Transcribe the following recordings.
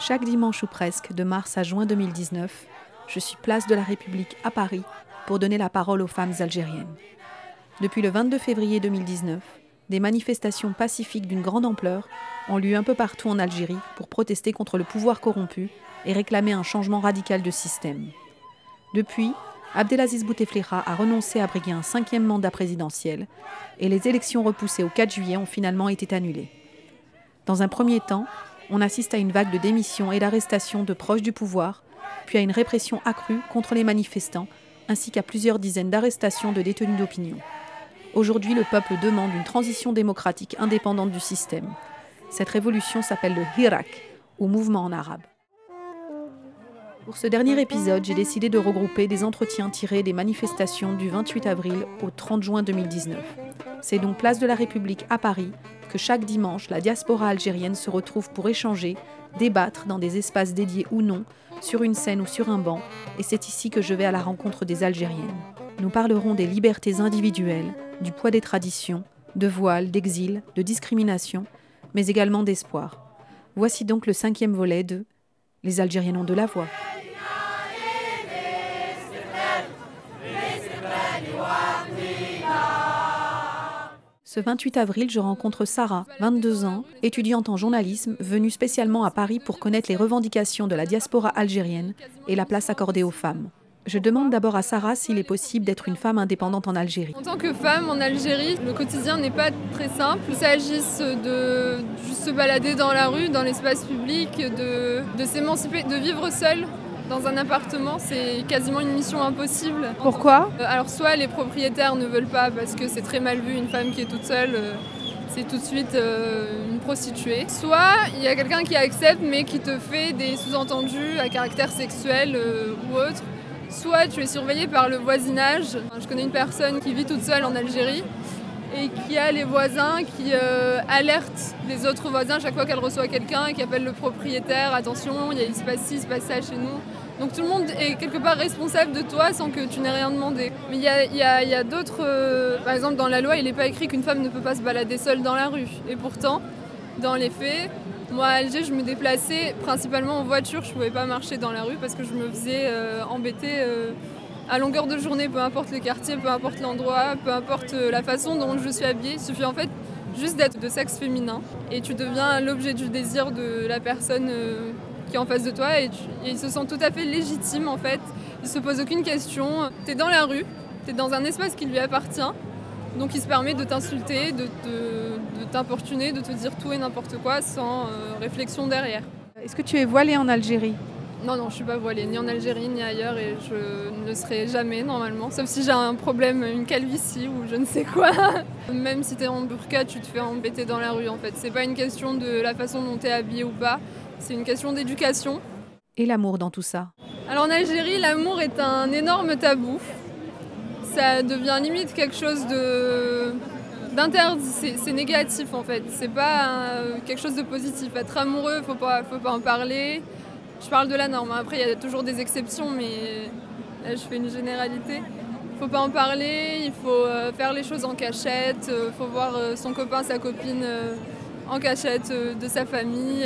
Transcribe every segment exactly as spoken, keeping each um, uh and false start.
Chaque dimanche ou presque, de mars à juin deux mille dix-neuf, je suis place de la République à Paris pour donner la parole aux femmes algériennes. Depuis le vingt-deux février deux mille dix-neuf, des manifestations pacifiques d'une grande ampleur ont lieu un peu partout en Algérie pour protester contre le pouvoir corrompu et réclamer un changement radical de système. Depuis, Abdelaziz Bouteflika a renoncé à briguer un cinquième mandat présidentiel et les élections repoussées au quatre juillet ont finalement été annulées. Dans un premier temps, on assiste à une vague de démissions et d'arrestations de proches du pouvoir, puis à une répression accrue contre les manifestants, ainsi qu'à plusieurs dizaines d'arrestations de détenus d'opinion. Aujourd'hui, le peuple demande une transition démocratique indépendante du système. Cette révolution s'appelle le Hirak, ou mouvement en arabe. Pour ce dernier épisode, j'ai décidé de regrouper des entretiens tirés des manifestations du vingt-huit avril au trente juin deux mille dix-neuf. C'est donc place de la République à Paris que chaque dimanche, la diaspora algérienne se retrouve pour échanger, débattre dans des espaces dédiés ou non, sur une scène ou sur un banc, et c'est ici que je vais à la rencontre des Algériennes. Nous parlerons des libertés individuelles, du poids des traditions, de voile, d'exil, de discrimination, mais également d'espoir. Voici donc le cinquième volet de « Les Algériennes ont de la voix ». Ce vingt-huit avril, je rencontre Sarah, vingt-deux ans, étudiante en journalisme, venue spécialement à Paris pour connaître les revendications de la diaspora algérienne et la place accordée aux femmes. Je demande d'abord à Sarah s'il est possible d'être une femme indépendante en Algérie. En tant que femme en Algérie, le quotidien n'est pas très simple. Il s'agit de juste se balader dans la rue, dans l'espace public, de, de s'émanciper, de vivre seule. Dans un appartement, c'est quasiment une mission impossible. Pourquoi ? Alors soit les propriétaires ne veulent pas parce que c'est très mal vu, une femme qui est toute seule, c'est tout de suite une prostituée. Soit il y a quelqu'un qui accepte mais qui te fait des sous-entendus à caractère sexuel ou autre. Soit tu es surveillé par le voisinage. Je connais une personne qui vit toute seule en Algérie et qui a les voisins qui euh, alertent les autres voisins chaque fois qu'elle reçoit quelqu'un et qui appelle le propriétaire. Attention, il, y a, il se passe ci, il se passe ça chez nous. Donc tout le monde est quelque part responsable de toi sans que tu n'aies rien demandé. Mais il y a, y a, y a d'autres... Euh, par exemple, dans la loi, il n'est pas écrit qu'une femme ne peut pas se balader seule dans la rue. Et pourtant, dans les faits, moi à Alger, je me déplaçais principalement en voiture. Je ne pouvais pas marcher dans la rue parce que je me faisais euh, embêter euh, à longueur de journée, peu importe le quartier, peu importe l'endroit, peu importe la façon dont je suis habillée. Il suffit en fait juste d'être de sexe féminin et tu deviens l'objet du désir de la personne euh, qui est en face de toi et, tu, et il se sent tout à fait légitime en fait. Il se pose aucune question. Tu es dans la rue, tu es dans un espace qui lui appartient, donc il se permet de t'insulter, de, de, de t'importuner, de te dire tout et n'importe quoi sans euh, réflexion derrière. Est-ce que tu es voilée en Algérie ? Non, non, je suis pas voilée, ni en Algérie, ni ailleurs, et je ne le serai jamais, normalement. Sauf si j'ai un problème, une calvitie ou je ne sais quoi. Même si t'es en burqa, tu te fais embêter dans la rue, en fait. C'est pas une question de la façon dont t'es habillée ou pas, c'est une question d'éducation. Et l'amour dans tout ça ? Alors en Algérie, l'amour est un énorme tabou. Ça devient limite quelque chose de... d'interdit, c'est, c'est négatif, en fait. C'est pas un... quelque chose de positif. Être amoureux, faut pas, faut pas en parler. Je parle de la norme, après il y a toujours des exceptions, mais là je fais une généralité. Il ne faut pas en parler, il faut faire les choses en cachette, il faut voir son copain, sa copine en cachette de sa famille.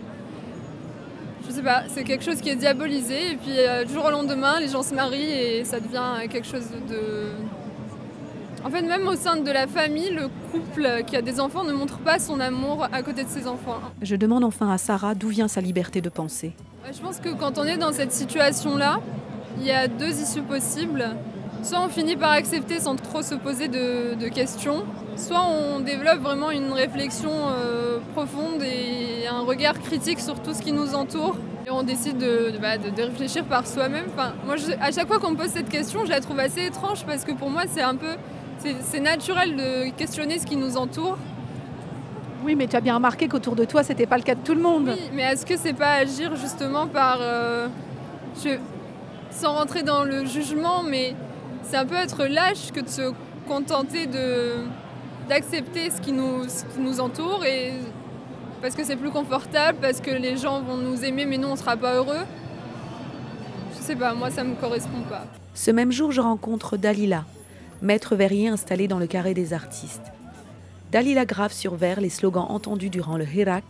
Je sais pas, c'est quelque chose qui est diabolisé, et puis du jour au lendemain, les gens se marient et ça devient quelque chose de... En fait, même au sein de la famille, le couple qui a des enfants ne montre pas son amour à côté de ses enfants. Je demande enfin à Sarah d'où vient sa liberté de penser. Je pense que quand on est dans cette situation-là, il y a deux issues possibles. Soit on finit par accepter sans trop se poser de, de questions, soit on développe vraiment une réflexion euh, profonde et un regard critique sur tout ce qui nous entoure. Et on décide de, de, bah, de, de réfléchir par soi-même. Enfin, moi, je, à chaque fois qu'on me pose cette question, je la trouve assez étrange parce que pour moi, c'est un peu... C'est, c'est naturel de questionner ce qui nous entoure. Oui, mais tu as bien remarqué qu'autour de toi, c'était pas le cas de tout le monde. Oui, mais est-ce que c'est pas agir justement par... Euh, je, sans rentrer dans le jugement, mais c'est un peu être lâche que de se contenter de, d'accepter ce qui, nous, ce qui nous entoure, et, parce que c'est plus confortable, parce que les gens vont nous aimer, mais nous, on sera pas heureux. Je sais pas, moi, ça me correspond pas. Ce même jour, je rencontre Dalila, maître verrier installé dans le carré des artistes. Dalila grave sur verre les slogans entendus durant le Hirak,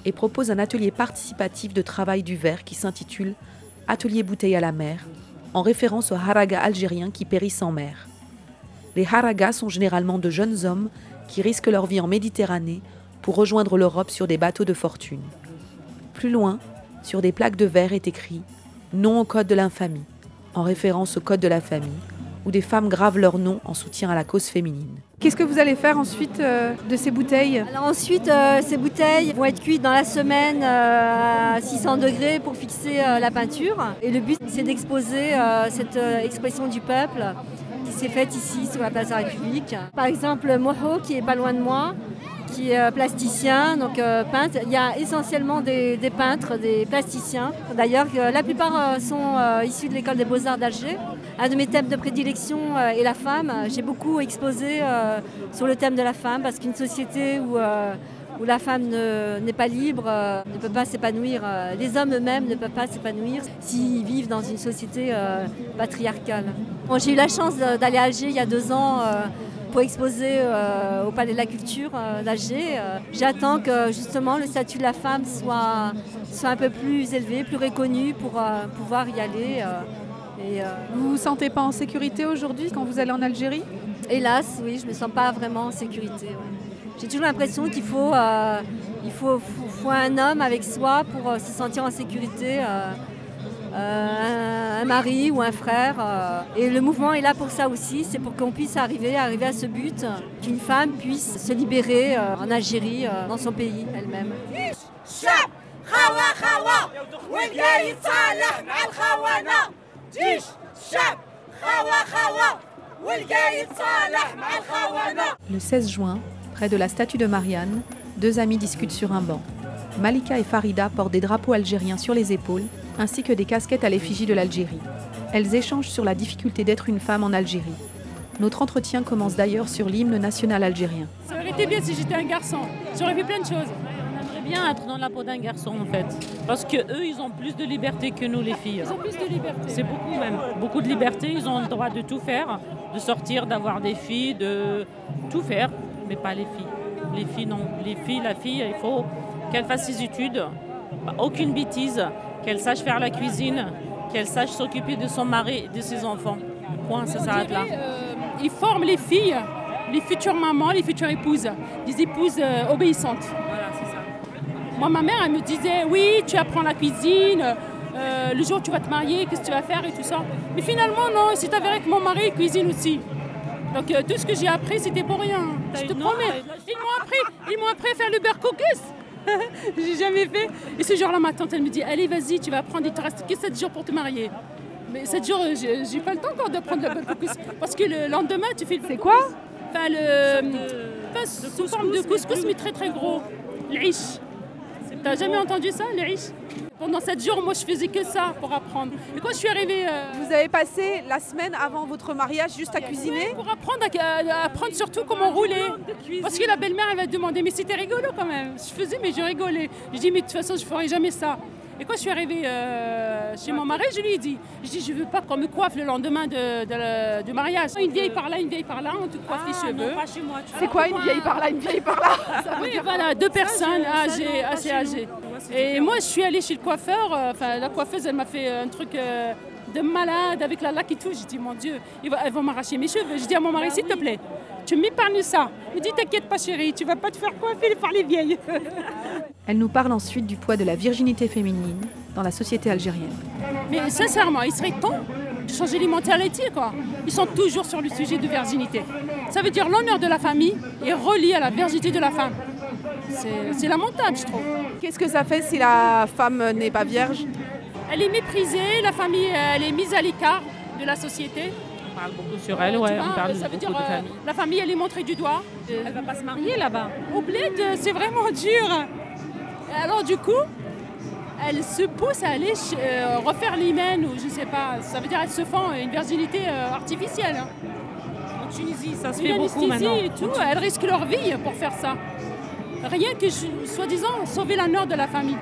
et propose un atelier participatif de travail du verre qui s'intitule « Atelier bouteille à la mer », en référence aux haragas algériens qui périssent en mer. Les haragas sont généralement de jeunes hommes qui risquent leur vie en Méditerranée pour rejoindre l'Europe sur des bateaux de fortune. Plus loin, sur des plaques de verre est écrit « Non au code de l'infamie », en référence au code de la famille, où des femmes gravent leur nom en soutien à la cause féminine. Qu'est-ce que vous allez faire ensuite euh, de ces bouteilles ? Alors ensuite, euh, ces bouteilles vont être cuites dans la semaine euh, à six cents degrés pour fixer euh, la peinture. Et le but, c'est d'exposer euh, cette euh, expression du peuple qui s'est faite ici sur la place de la République. Par exemple, Moho, qui est pas loin de moi, qui est plasticien, donc euh, peintre. Il y a essentiellement des, des peintres, des plasticiens. D'ailleurs, euh, la plupart euh, sont euh, issus de l'école des beaux-arts d'Alger. Un de mes thèmes de prédilection euh, est la femme. J'ai beaucoup exposé euh, sur le thème de la femme parce qu'une société où, euh, où la femme ne, n'est pas libre euh, ne peut pas s'épanouir. Euh, les hommes eux-mêmes ne peuvent pas s'épanouir s'ils vivent dans une société euh, patriarcale. Bon, j'ai eu la chance d'aller à Alger il y a deux ans euh, pour exposer euh, au Palais de la Culture euh, d'Alger. Euh, j'attends que justement le statut de la femme soit, soit un peu plus élevé, plus reconnu pour euh, pouvoir y aller. Euh, et, euh, vous ne vous sentez pas en sécurité aujourd'hui quand vous allez en Algérie ? Hélas, oui, je ne me sens pas vraiment en sécurité. Ouais. J'ai toujours l'impression qu'il faut, euh, il faut, faut, faut un homme avec soi pour euh, se sentir en sécurité. Euh, Euh, un, un mari ou un frère. Euh, et le mouvement est là pour ça aussi, c'est pour qu'on puisse arriver, arriver à ce but, qu'une femme puisse se libérer euh, en Algérie, euh, dans son pays elle-même. Le seize juin, près de la statue de Marianne, deux amis discutent sur un banc. Malika et Farida portent des drapeaux algériens sur les épaules, ainsi que des casquettes à l'effigie de l'Algérie. Elles échangent sur la difficulté d'être une femme en Algérie. Notre entretien commence d'ailleurs sur l'hymne national algérien. Ça aurait été bien si j'étais un garçon, j'aurais vu plein de choses. On aimerait bien être dans la peau d'un garçon en fait, parce qu'eux ils ont plus de liberté que nous les filles. Ils ont plus de liberté. C'est beaucoup même, beaucoup de liberté, ils ont le droit de tout faire, de sortir, d'avoir des filles, de tout faire, mais pas les filles. Les filles non, les filles, la fille, il faut qu'elle fasse ses études, aucune bêtise, qu'elle sache faire la cuisine, qu'elle sache s'occuper de son mari et de ses enfants. Point, ça s'arrête là. Euh, ils forment les filles, les futures mamans, les futures épouses, des épouses euh, obéissantes. Voilà, c'est ça. Moi, ma mère, elle me disait, oui, tu apprends la cuisine, euh, le jour où tu vas te marier, qu'est-ce que tu vas faire et tout ça. Mais finalement, non, c'est avéré que mon mari cuisine aussi. Donc euh, tout ce que j'ai appris, c'était pour rien. Je te promets. Ils m'ont appris, ils m'ont appris à faire le beurre cookies. J'ai jamais fait. Et ce jour-là, ma tante, elle me dit, allez, vas-y, tu vas apprendre, il te reste que sept jours pour te marier. Mais sept jours, j'ai, j'ai pas le temps encore d'apprendre le beurre cookies. Parce que le lendemain, tu fais le... C'est quoi ? Enfin, le... Enfin, sous forme de couscous, mais très très gros. L'ish. T'as jamais entendu ça, l'ish ? Pendant sept jours, moi, je faisais que ça pour apprendre. Et quand je suis arrivée... Euh... Vous avez passé la semaine avant votre mariage juste à cuisiner ? Ouais, pour apprendre, à, à apprendre surtout comment rouler. Parce que la belle-mère, elle va te demander, mais c'était rigolo quand même. Je faisais, mais je rigolais. Je dis, mais de toute façon, je ne ferai jamais ça. Et quand je suis arrivée euh, chez mon mari, je lui ai dit, je dis, je ne veux pas qu'on me coiffe le lendemain de, de, de, du mariage. Une vieille par là, une vieille par là, on te coiffe ah, les cheveux. Non, pas chez moi. C'est quoi une vieille par là, une vieille par là? Ça veut dire voilà, deux personnes âgées, assez âgées. Et moi, je suis allée chez le coiffeur. Enfin, la coiffeuse, elle m'a fait un truc euh, de malade avec la laque et tout. J'ai dit, mon Dieu, elles vont m'arracher mes cheveux. Je dis à mon mari, s'il te plaît, tu m'épargnes ça. Il me dit, t'inquiète pas, chérie, tu vas pas te faire coiffer par les vieilles. Elle nous parle ensuite du poids de la virginité féminine dans la société algérienne. Mais sincèrement, il serait temps de changer les mentalités, quoi. Ils sont toujours sur le sujet de virginité. Ça veut dire l'honneur de la famille est relié à la virginité de la femme. C'est, c'est lamentable, je trouve. Qu'est-ce que ça fait si la femme n'est pas vierge? Elle est méprisée, la famille elle est mise à l'écart de la société. On parle beaucoup sur elle, ouais, vois, on parle ça veut beaucoup dire, de famille. Euh, la famille, elle est montrée du doigt. Elle va pas se marier là-bas. Au bled, c'est vraiment dur. Alors du coup, elle se pousse à aller euh, refaire l'hymen ou je sais pas. Ça veut dire qu'elle se font une virginité euh, artificielle. En Tunisie, ça se une fait beaucoup maintenant. Et tout, elles risquent leur vie pour faire ça. Rien que, soi-disant, sauver l'honneur de la famille.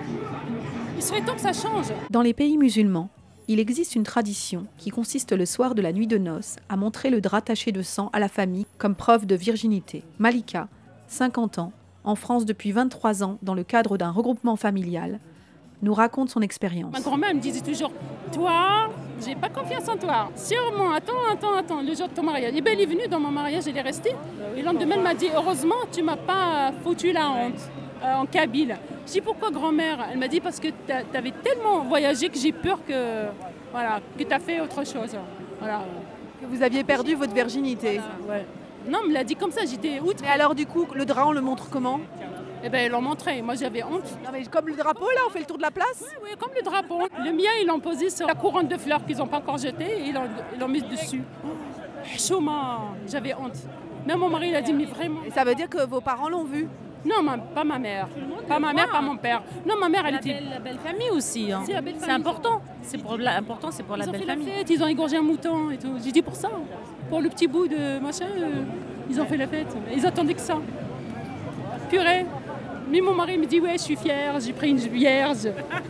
Il serait temps que ça change. Dans les pays musulmans, il existe une tradition qui consiste le soir de la nuit de noces à montrer le drap taché de sang à la famille comme preuve de virginité. Malika, cinquante ans, en France depuis vingt-trois ans dans le cadre d'un regroupement familial, nous raconte son expérience. Ma grand-mère me disait toujours « Toi, j'ai pas confiance en toi. Sûrement, attends, attends, attends, le jour de ton mariage. » Et bien, elle est venue dans mon mariage, elle est restée. Et le lendemain, elle m'a dit « Heureusement, tu m'as pas foutu la honte euh, en kabyle. » Je dis « Pourquoi, grand-mère ?» Elle m'a dit « Parce que tu avais tellement voyagé que j'ai peur que, voilà, que tu as fait autre chose. » Voilà. Que vous aviez perdu votre virginité. Ouais. Non, elle me l'a dit comme ça, j'étais outre. Mais alors du coup, le drap, on le montre comment? Eh bien, ils l'ont montré. Moi, j'avais honte. Non, mais comme le drapeau, là, on fait le tour de la place? Oui, oui, comme le drapeau. Le mien, ils l'ont posé sur la couronne de fleurs qu'ils n'ont pas encore jetée et ils l'ont, ils l'ont mis dessus. Chouma, j'avais honte. Même mon mari, il a dit, mais vraiment. Et ça veut dire que vos parents l'ont vu? Non, ma, pas ma mère. Pas ma mère, pas mon père. Non, ma mère, elle La était... belle, la belle famille aussi. Hein. C'est la belle C'est famille. important. C'est pour la, important, c'est pour la Ils ont belle fait la famille. fête, ils ont égorgé un mouton et tout. J'ai dit pour ça. Pour le petit bout de machin, euh, ils ont fait la fête. Ils attendaient que ça. Purée. Mais mon mari me dit, ouais, je suis fière, j'ai pris une vierge.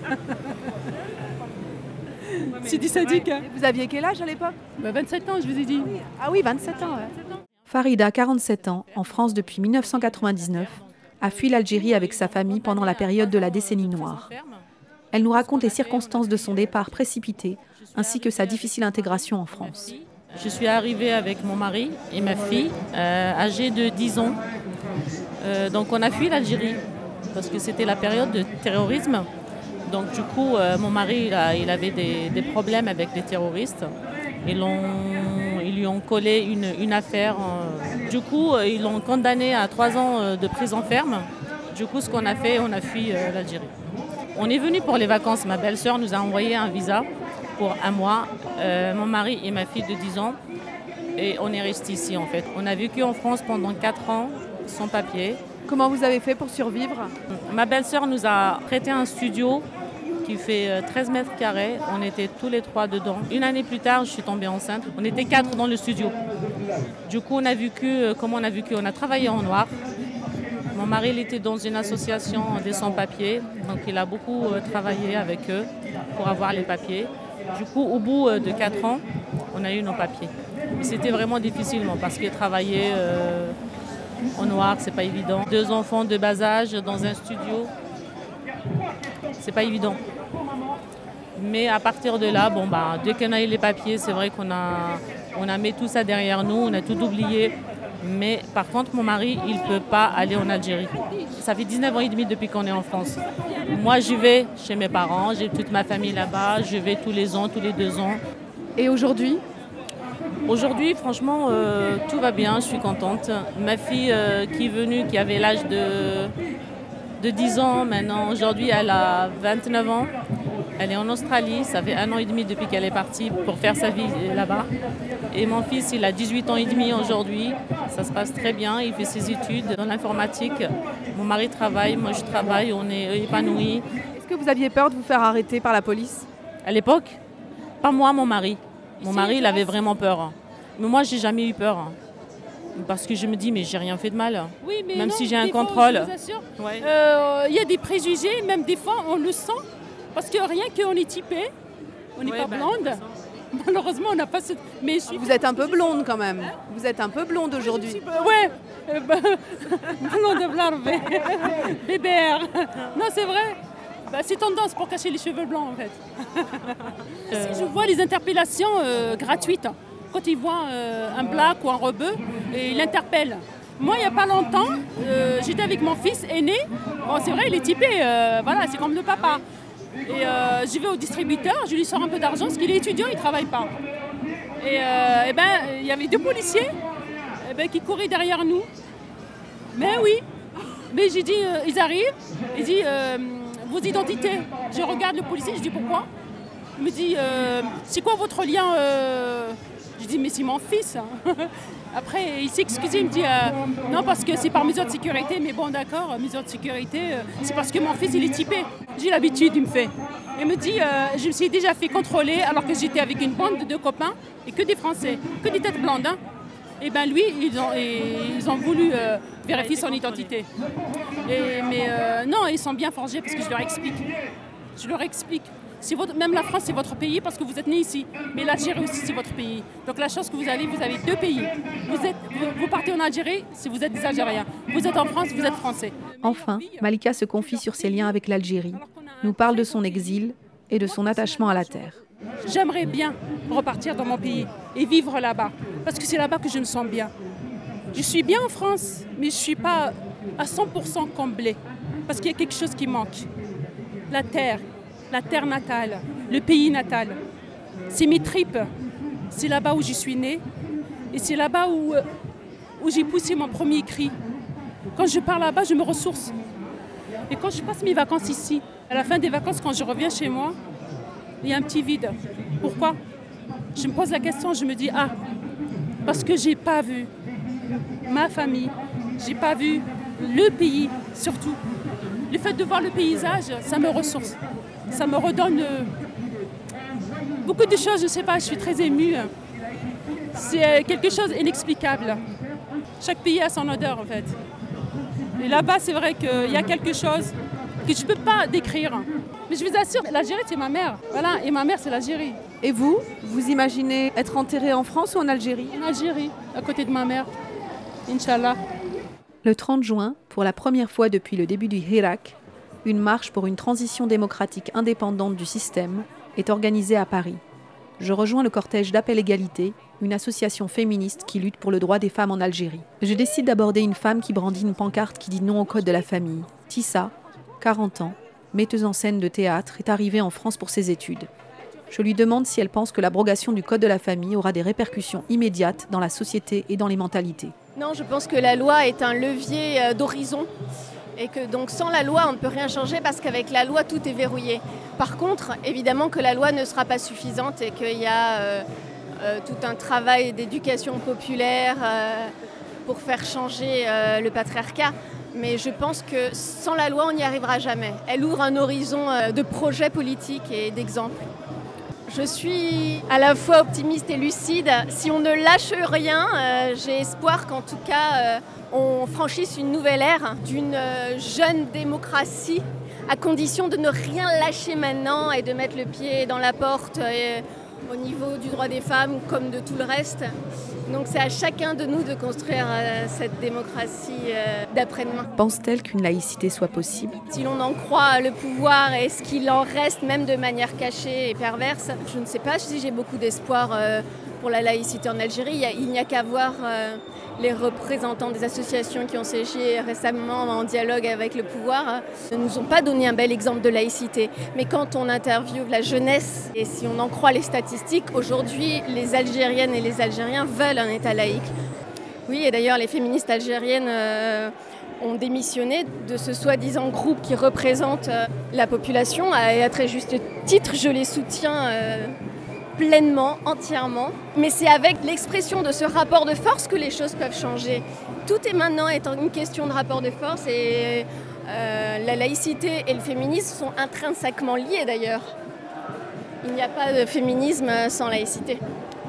C'est du sadique. Hein. Vous aviez quel âge à l'époque? Bah, vingt-sept ans, je vous ai dit. Ah oui, vingt-sept ans. Ouais. Farida, quarante-sept ans, en France depuis mille neuf cent quatre-vingt-dix-neuf, a fui l'Algérie avec sa famille pendant la période de la décennie noire. Elle nous raconte les circonstances de son départ précipité, ainsi que sa difficile intégration en France. Je suis arrivée avec mon mari et ma fille, euh, âgée de dix ans. Euh, donc on a fui l'Algérie, parce que c'était la période de terrorisme. Donc du coup, euh, mon mari, il, a, il avait des, des problèmes avec les terroristes. Ils, l'ont, ils lui ont collé une, une affaire. Euh, du coup, euh, ils l'ont condamné à trois ans de prison ferme. Du coup, ce qu'on a fait, on a fui euh, l'Algérie. On est venu pour les vacances. Ma belle-sœur nous a envoyé un visa pour un mois. Euh, mon mari et ma fille de dix ans. Et on est resté ici, en fait. On a vécu en France pendant quatre ans, sans papier. Comment vous avez fait pour survivre? Ma belle-sœur nous a prêté un studio qui fait treize mètres carrés. On était tous les trois dedans. Une année plus tard, je suis tombée enceinte. On était quatre dans le studio. Du coup, on a vécu, comment on a vécu? On a travaillé en noir. Mon mari, il était dans une association des sans-papiers. Donc, il a beaucoup travaillé avec eux pour avoir les papiers. Du coup, au bout de quatre ans, on a eu nos papiers. Mais c'était vraiment difficile parce que travailler euh, en noir, c'est pas évident. Deux enfants de bas âge dans un studio, c'est pas évident. Mais à partir de là, bon, bah, dès qu'on a eu les papiers, c'est vrai qu'on a, on a mis tout ça derrière nous, on a tout oublié. Mais par contre, mon mari, il ne peut pas aller en Algérie. Ça fait dix-neuf ans et demi depuis qu'on est en France. Moi, je vais chez mes parents, j'ai toute ma famille là-bas, je vais tous les ans, tous les deux ans. Et aujourd'hui? Aujourd'hui, franchement, euh, tout va bien, je suis contente. Ma fille euh, qui est venue, qui avait l'âge de, de dix ans maintenant, aujourd'hui, elle a vingt-neuf ans. Elle est en Australie, ça fait un an et demi depuis qu'elle est partie pour faire sa vie là-bas. Et mon fils, il a dix-huit ans et demi aujourd'hui. Ça se passe très bien, il fait ses études dans l'informatique. Mon mari travaille, moi je travaille, on est épanouis. Est-ce que vous aviez peur de vous faire arrêter par la police? À l'époque, pas moi, mon mari. Mon mari, il avait vraiment peur. Mais moi, j'ai jamais eu peur. Parce que je me dis, mais j'ai rien fait de mal. Oui, mais même non, si j'ai un des fois, contrôle. je vous assure, Ouais. euh, y a des préjugés, même des fois, on le sent. Parce que rien qu'on est typé, on n'est Ouais, pas bah, blonde. Malheureusement, on n'a pas ce... Mais je suis... Vous êtes un peu blonde quand même. Vous êtes un peu blonde aujourd'hui. Ouais, euh, bah, blonde blanc, bébert. Non, c'est vrai. Bah, c'est tendance pour cacher les cheveux blancs, en fait. Euh... Si je vois les interpellations euh, gratuites, quand ils voient euh, un black ou un rebeu, et ils l'interpellent. Moi, il n'y a pas longtemps, euh, j'étais avec mon fils aîné. Bon, c'est vrai, il est typé, euh, voilà, c'est comme le papa. Et euh, j'y vais au distributeur, je lui sors un peu d'argent, parce qu'il est étudiant, il ne travaille pas. Et, euh, et ben, il y avait deux policiers et ben, qui couraient derrière nous. Mais oui, mais j'ai dit, euh, ils arrivent, il dit, euh, vos identités. Je regarde le policier, je dis, pourquoi? Il me dit, euh, c'est quoi votre lien euh... Je dis, mais c'est mon fils. Après, il s'est excusé, il me dit, euh, non, parce que c'est par mesure de sécurité. Mais bon, d'accord, mesure de sécurité, euh, c'est parce que mon fils, il est typé. J'ai l'habitude, il me fait. Il me dit, euh, je me suis déjà fait contrôler alors que j'étais avec une bande de deux copains et que des Français, que des têtes blondes. Hein. Et bien lui, ils ont, ils ont voulu euh, vérifier son identité. Et, mais euh, non, ils sont bien forgés parce que je leur explique. Je leur explique. C'est votre, même la France, c'est votre pays parce que vous êtes né ici. Mais l'Algérie aussi, c'est votre pays. Donc la chance que vous allez, vous avez deux pays. Vous, êtes, vous, vous partez en Algérie si vous êtes des Algériens. Vous êtes en France, vous êtes français. Enfin, Malika se confie sur ses liens avec l'Algérie, nous parle de son exil et de son attachement à la terre. J'aimerais bien repartir dans mon pays et vivre là-bas. Parce que c'est là-bas que je me sens bien. Je suis bien en France, mais je ne suis pas à cent pour cent comblée. Parce qu'il y a quelque chose qui manque. La terre, la terre natale, le pays natal. C'est mes tripes. C'est là-bas où je suis née. Et c'est là-bas où, où j'ai poussé mon premier cri. Quand je pars là-bas, je me ressource. Et quand je passe mes vacances ici, à la fin des vacances, quand je reviens chez moi, il y a un petit vide. Pourquoi ? Je me pose la question, je me dis, ah, parce que je n'ai pas vu ma famille, je n'ai pas vu le pays, surtout. Le fait de voir le paysage, ça me ressource. Ça me redonne euh, beaucoup de choses, je ne sais pas, je suis très émue. C'est quelque chose d'inexplicable. Chaque pays a son odeur, en fait. Et là-bas, c'est vrai qu'il y a quelque chose que je ne peux pas décrire. Mais je vous assure, l'Algérie, c'est ma mère. Voilà, et ma mère, c'est l'Algérie. Et vous, vous imaginez être enterré en France ou en Algérie ? En Algérie, à côté de ma mère. Inch'Allah. Le trente juin, pour la première fois depuis le début du Hirak, une marche pour une transition démocratique indépendante du système est organisée à Paris. Je rejoins le cortège d'Appel Égalité, une association féministe qui lutte pour le droit des femmes en Algérie. Je décide d'aborder une femme qui brandit une pancarte qui dit non au code de la famille. Tissa, quarante ans, metteuse en scène de théâtre, est arrivée en France pour ses études. Je lui demande si elle pense que l'abrogation du code de la famille aura des répercussions immédiates dans la société et dans les mentalités. Non, je pense que la loi est un levier d'horizon et que donc sans la loi, on ne peut rien changer parce qu'avec la loi, tout est verrouillé. Par contre, évidemment que la loi ne sera pas suffisante et qu'il y a euh, euh, tout un travail d'éducation populaire euh, pour faire changer euh, le patriarcat. Mais je pense que sans la loi, on n'y arrivera jamais. Elle ouvre un horizon euh, de projets politiques et d'exemples. Je suis à la fois optimiste et lucide. Si on ne lâche rien, euh, j'ai espoir qu'en tout cas, euh, on franchisse une nouvelle ère d'une euh, jeune démocratie, à condition de ne rien lâcher maintenant et de mettre le pied dans la porte euh, au niveau du droit des femmes comme de tout le reste. Donc c'est à chacun de nous de construire euh, cette démocratie euh, d'après-demain. Pense-t-elle qu'une laïcité soit possible ? Si l'on en croit le pouvoir et ce qu'il en reste, même de manière cachée et perverse, je ne sais pas si j'ai beaucoup d'espoir euh, pour la laïcité en Algérie. Il, y a, il n'y a qu'à voir euh, les représentants des associations qui ont siégé récemment en dialogue avec le pouvoir, hein, ne nous ont pas donné un bel exemple de laïcité. Mais quand on interviewe la jeunesse, et si on en croit les statistiques, aujourd'hui, les Algériennes et les Algériens veulent un État laïque. Oui, et d'ailleurs, les féministes algériennes euh, ont démissionné de ce soi-disant groupe qui représente euh, la population, et à très juste titre, je les soutiens euh, pleinement, entièrement. Mais c'est avec l'expression de ce rapport de force que les choses peuvent changer. Tout est maintenant étant une question de rapport de force, et euh, la laïcité et le féminisme sont intrinsèquement liés d'ailleurs. Il n'y a pas de féminisme sans laïcité. Pourquoi ?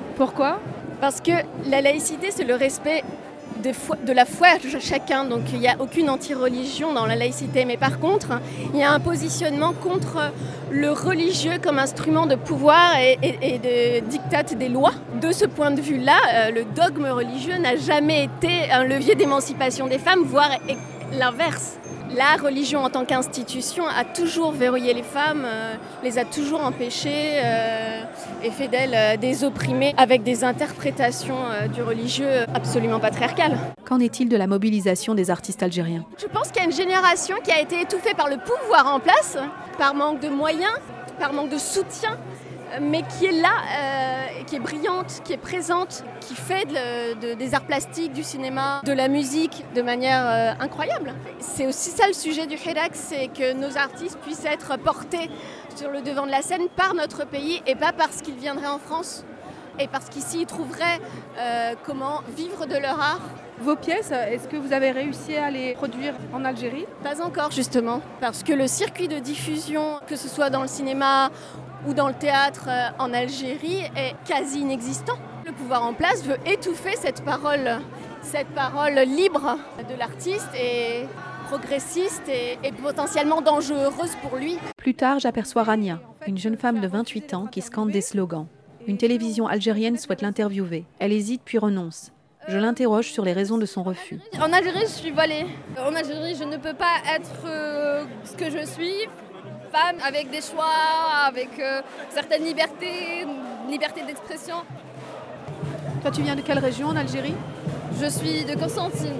Parce que la laïcité, c'est le respect de, foi, de la foi de chacun. Donc il n'y a aucune anti-religion dans la laïcité. Mais par contre, il y a un positionnement contre le religieux comme instrument de pouvoir et, et, et de diktat des lois. De ce point de vue-là, euh, le dogme religieux n'a jamais été un levier d'émancipation des femmes, voire l'inverse. La religion en tant qu'institution a toujours verrouillé les femmes, euh, les a toujours empêchées euh, et fait d'elles euh, des opprimées avec des interprétations euh, du religieux absolument patriarcales. Qu'en est-il de la mobilisation des artistes algériens ? Je pense qu'il y a une génération qui a été étouffée par le pouvoir en place, par manque de moyens, par manque de soutien, mais qui est là, euh, qui est brillante, qui est présente, qui fait de, de, des arts plastiques, du cinéma, de la musique de manière euh, incroyable. C'est aussi ça le sujet du Hirak, c'est que nos artistes puissent être portés sur le devant de la scène par notre pays et pas parce qu'ils viendraient en France et parce qu'ici ils trouveraient euh, comment vivre de leur art. Vos pièces, est-ce que vous avez réussi à les produire en Algérie ? Pas encore justement, parce que le circuit de diffusion, que ce soit dans le cinéma ou dans le théâtre en Algérie, est quasi inexistant. Le pouvoir en place veut étouffer cette parole, cette parole libre de l'artiste et progressiste et, et potentiellement dangereuse pour lui. Plus tard, j'aperçois Rania, Une jeune femme de vingt-huit ans qui scande des slogans. Une télévision algérienne souhaite l'interviewer. Elle hésite puis renonce. Je l'interroge sur les raisons de son refus. En Algérie, je suis voilée. En Algérie, je ne peux pas être euh, ce que je suis, femme avec des choix, avec euh, certaines libertés, liberté d'expression. Toi, tu viens de quelle région en Algérie? Je suis de Constantine.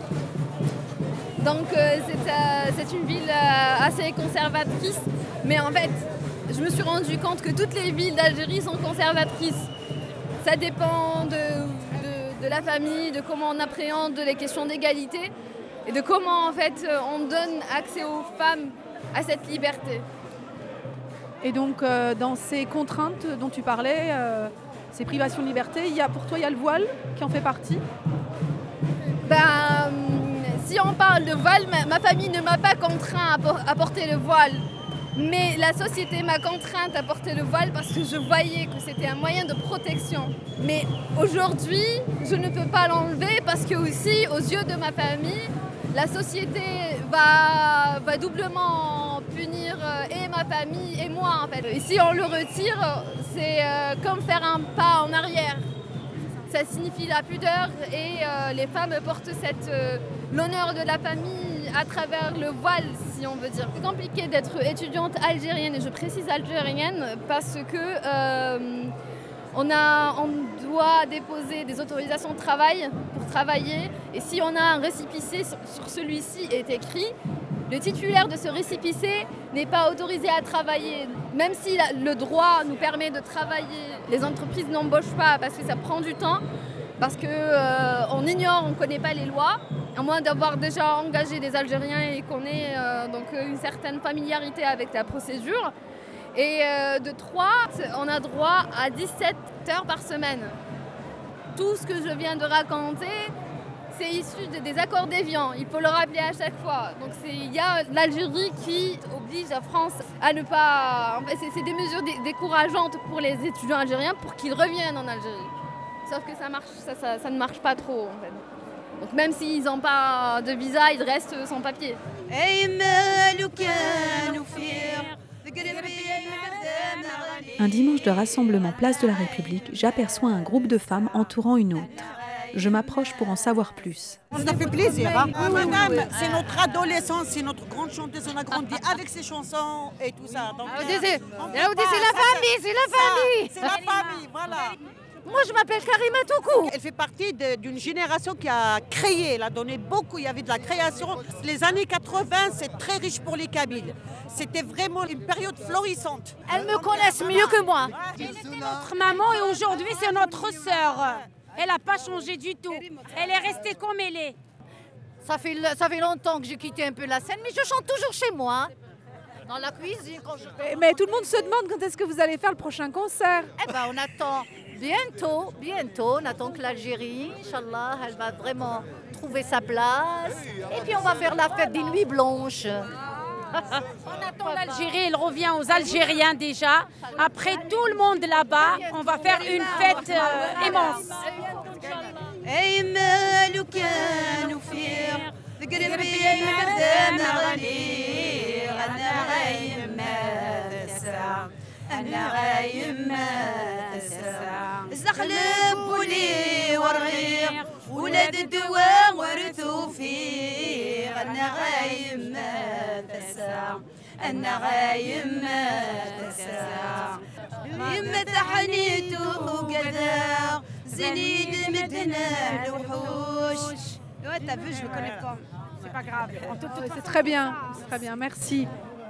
Donc euh, c'est, euh, c'est une ville euh, assez conservatrice. Mais en fait, je me suis rendu compte que toutes les villes d'Algérie sont conservatrices. Ça dépend de... de la famille, de comment on appréhende les questions d'égalité et de comment en fait on donne accès aux femmes à cette liberté. Et donc euh, dans ces contraintes dont tu parlais, euh, ces privations de liberté, il y a, pour toi il y a le voile qui en fait partie? Ben, si on parle de voile, ma, ma famille ne m'a pas contraint à, por- à porter le voile. Mais la société m'a contrainte à porter le voile parce que je voyais que c'était un moyen de protection. Mais aujourd'hui, je ne peux pas l'enlever parce que aussi, aux yeux de ma famille, la société va, va doublement punir et ma famille et moi en fait. Et si on le retire, c'est comme faire un pas en arrière. Ça signifie la pudeur et euh, les femmes portent cette, euh, l'honneur de la famille à travers le voile, si on veut dire. C'est compliqué d'être étudiante algérienne, et je précise algérienne, parce que euh, on, a, on doit déposer des autorisations de travail pour travailler. Et si on a un récépissé, sur, sur celui-ci est écrit le titulaire de ce récépissé n'est pas autorisé à travailler. Même si la, le droit nous permet de travailler, les entreprises n'embauchent pas parce que ça prend du temps, parce qu'on euh, ignore, on ne connaît pas les lois, à moins d'avoir déjà engagé des Algériens et qu'on ait euh, donc une certaine familiarité avec la procédure. Et euh, de trois, on a droit à dix-sept heures par semaine. Tout ce que je viens de raconter, c'est issu de, des accords d'Évian, il faut le rappeler à chaque fois. Donc il y a l'Algérie qui oblige la France à ne pas... En fait, c'est, c'est des mesures dé, décourageantes pour les étudiants algériens pour qu'ils reviennent en Algérie. Sauf que ça, marche, ça, ça, ça ne marche pas trop en fait. Donc même s'ils n'ont pas de visa, ils restent sans papier. Un dimanche de rassemblement place de la République, j'aperçois un groupe de femmes entourant une autre. Je m'approche pour en savoir plus. Ça fait plaisir. Hein. Ah, madame, c'est notre adolescence, c'est notre grande chanteuse, on a grandi avec ses chansons et tout ça. Donc, euh, c'est, c'est la famille, c'est la famille. C'est la famille, voilà. Moi, je m'appelle Karima Toukou. Elle fait partie de, d'une génération qui a créé, elle a donné beaucoup, il y avait de la création. Les années quatre-vingts, c'est très riche pour les Kabyles. C'était vraiment une période florissante. Elles me connaissent mieux que moi. Elle était notre maman et aujourd'hui, c'est notre sœur. Elle n'a pas changé du tout. Elle est restée comme elle est. Ça fait, ça fait longtemps que j'ai quitté un peu la scène, mais je chante toujours chez moi. Dans la cuisine. Quand je... mais, mais tout le monde se demande quand est-ce que vous allez faire le prochain concert. Eh ben, on attend bientôt, bientôt. On attend que l'Algérie, Inch'Allah, elle va vraiment trouver sa place. Et puis on va faire la fête des Nuits Blanches. On attend l'Algérie, elle revient aux Algériens déjà. Après tout le monde là-bas, on va faire une fête euh, immense. ولاد الدواء ورثوا فيه النغايم تسع النغايم تسع يما تحنيتو كذا زنيد مدنا الوحوش. Ouais, t'as vu, je le connais pas. C'est pas grave. C'est très bien, c'est très bien, merci.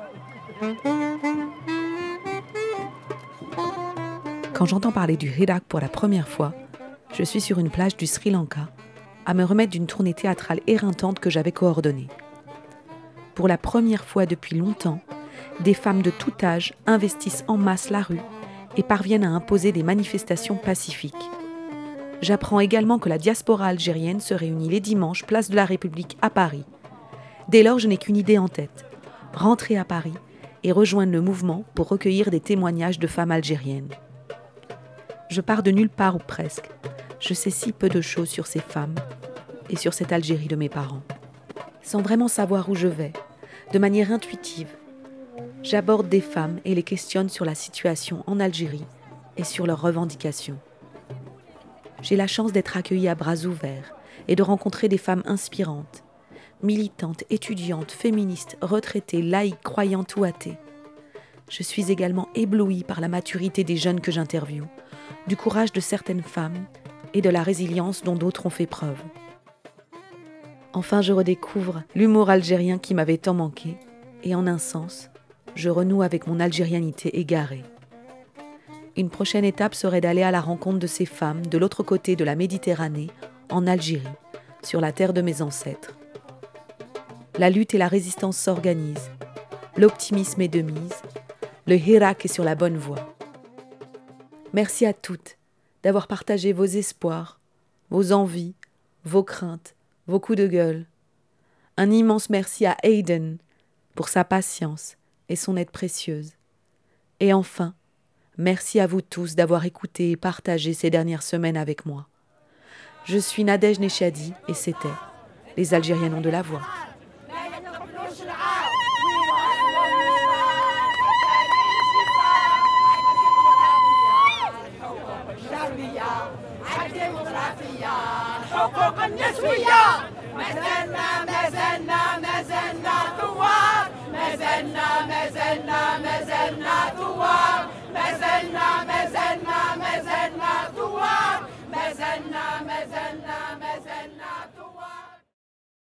Quand j'entends parler du Hirak pour la première fois, je suis sur une plage du Sri Lanka, à me remettre d'une tournée théâtrale éreintante que j'avais coordonnée. Pour la première fois depuis longtemps, des femmes de tout âge investissent en masse la rue et parviennent à imposer des manifestations pacifiques. J'apprends également que la diaspora algérienne se réunit les dimanches place de la République à Paris. Dès lors, je n'ai qu'une idée en tête, rentrer à Paris et rejoindre le mouvement pour recueillir des témoignages de femmes algériennes. Je pars de nulle part ou presque. Je sais si peu de choses sur ces femmes et sur cette Algérie de mes parents. Sans vraiment savoir où je vais, de manière intuitive, j'aborde des femmes et les questionne sur la situation en Algérie et sur leurs revendications. J'ai la chance d'être accueillie à bras ouverts et de rencontrer des femmes inspirantes, militantes, étudiantes, féministes, retraitées, laïques, croyantes ou athées. Je suis également éblouie par la maturité des jeunes que j'interviewe, du courage de certaines femmes et de la résilience dont d'autres ont fait preuve. Enfin, je redécouvre l'humour algérien qui m'avait tant manqué et en un sens, je renoue avec mon algérianité égarée. Une prochaine étape serait d'aller à la rencontre de ces femmes de l'autre côté de la Méditerranée, en Algérie, sur la terre de mes ancêtres. La lutte et la résistance s'organisent, l'optimisme est de mise, le Hirak est sur la bonne voie. Merci à toutes d'avoir partagé vos espoirs, vos envies, vos craintes, vos coups de gueule. Un immense merci à Aiden pour sa patience et son aide précieuse. Et enfin, merci à vous tous d'avoir écouté et partagé ces dernières semaines avec moi. Je suis Nadège Nechadi et c'était Les Algériennes ont de la voix. حقوق النسوية مثلنا